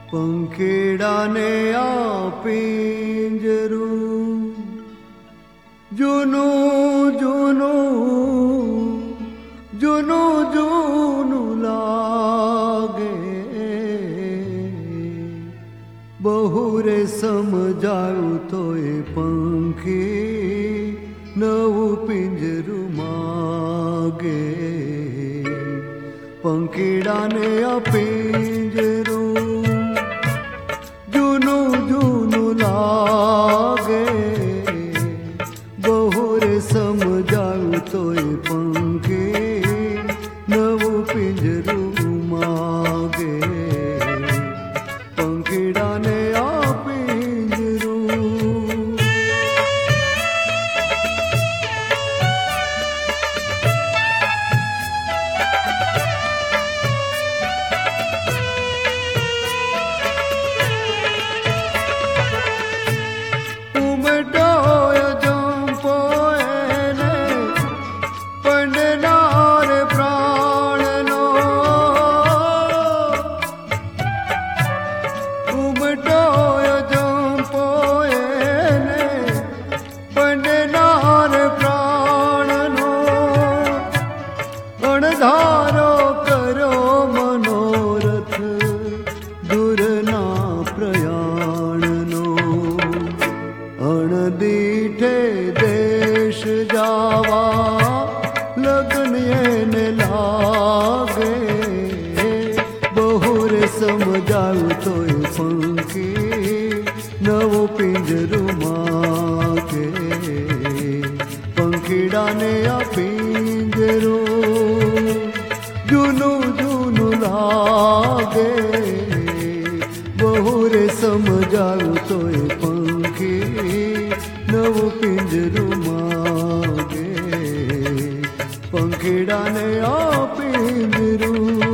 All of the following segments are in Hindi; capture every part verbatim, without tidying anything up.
पंखेड़ा ने आ पिंजरू जुनू जुनू जुनू जुनू लागे बहुरे समझायु तो ये पंखी नवु पिंजरू मागे पंखेड़ा ने आ पिंजरू जुनू जुनू लागे बहुरे समझायु तो ये पंखे नवु पिंजरू मागे पंखेड़ा ने आ पिंजरू धारो करो मनोरथ दूरना प्रयाणनो अणदीठे देश जावा लगन येने लागे बहुरे समझायु तो ये पंखी नवो पिंजरू मागे पंखीड़ा ने आ पिंजरू जुनू जुनू लागे बहुरे समझायु तो ये पंखी नवो पिंजरू मागे पंखेड़ा ने आ पिंजरू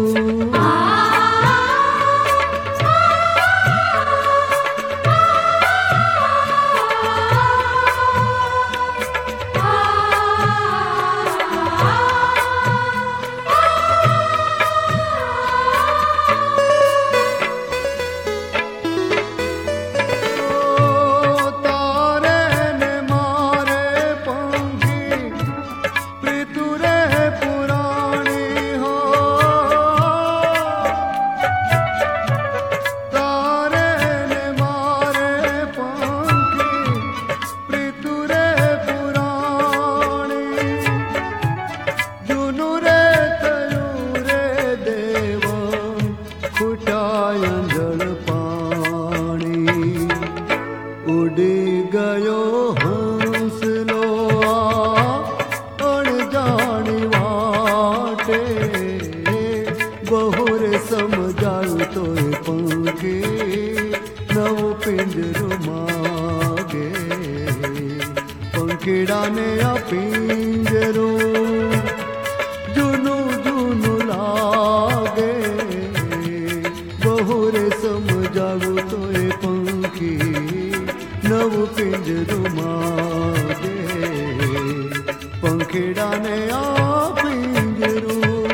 उड़ी गयो हंसलो अणजानी वाटे बहुरे समझायु तो ये पंखी नवो पिंजरू मागे पंखेड़ा ने आ पिंजरू जुनू जुनू लागे बहुरे समझायु तो ये पंखी नवो पिंजरू मागे पंखेड़ा ने आ पिंजरू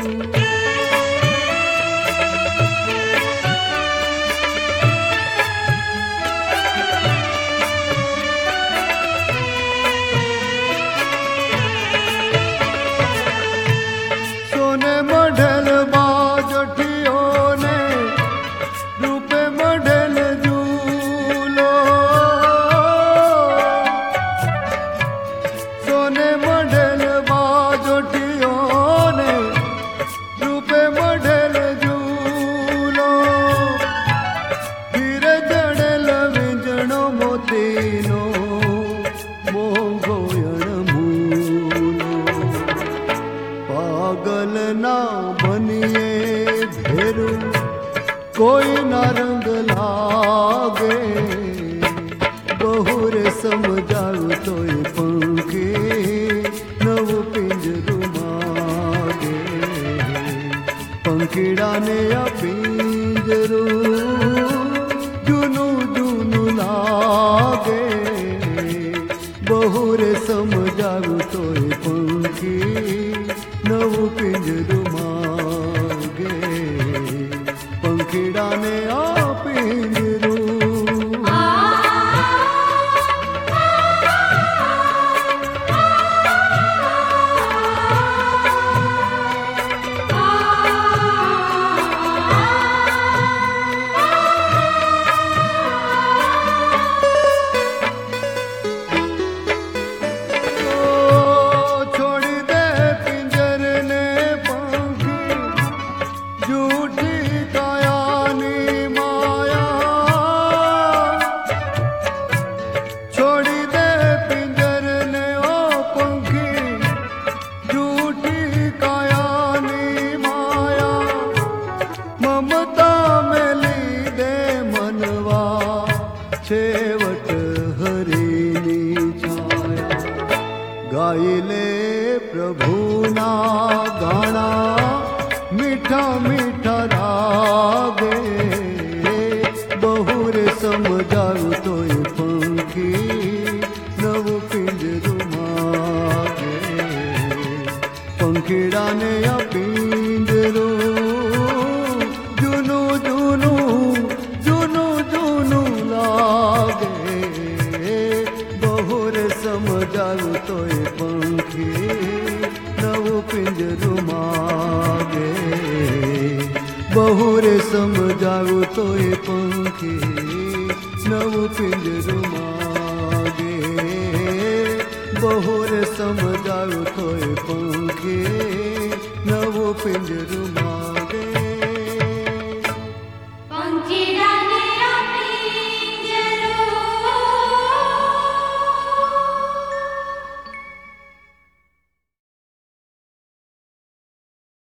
सोने मढ़ल बाजठियों ने रूपे मढ़ल छेवट हरिनी छाया। गाइले प्रभुना गाना मीठा मीठा रागे, बहुर समझाऊ तो पंखी नव पिंजरू मागे। पंखीड़ा ने या पिंजरू जुनू जुनू जुनू जुनू लागे, बहुर समझाऊ तो पंखी नव पिंजरू मागे। बहुर समझाऊ तो पंखी नव पिंजरू मागे। बहुर समझाऊ तो पंखी नव पिंजरू मागे।